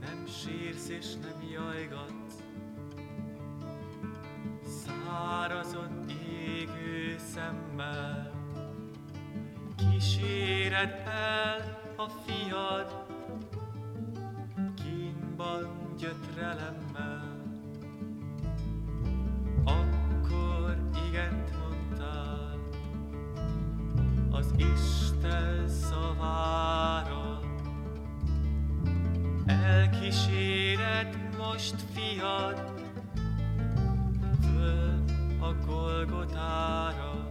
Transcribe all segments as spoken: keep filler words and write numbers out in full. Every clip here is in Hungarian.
nem sírsz és nem jajgatsz, szárazon égő szemmel, kíséred el a fiad, kínban gyötrelemmel. Akkor igent mondtál az Isten szavára, elkíséred most fiad föl a Golgotára.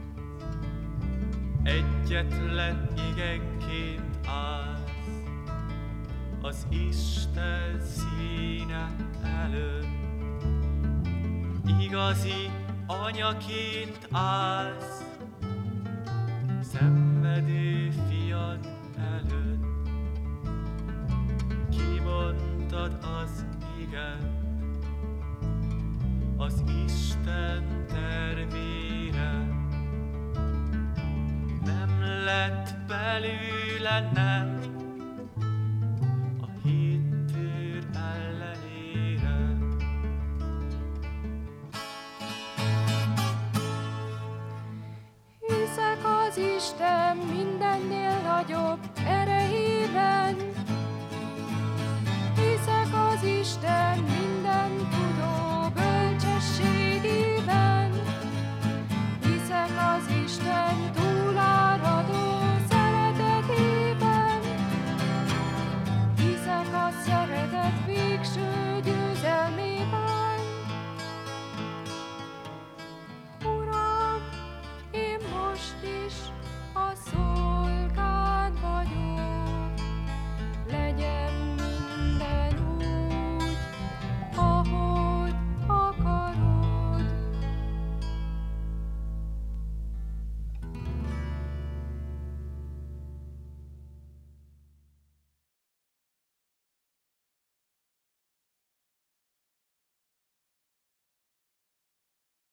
Egyetlen igenként állsz az Isten színe előtt, igazi anyaként állsz szenvedő fiad előtt. Kimondtad az igent az Isten tervére, nem lett belőle nem a hittőr ellenére. Hiszek az Isten mindennél nagyobb erejében, hiszek az Isten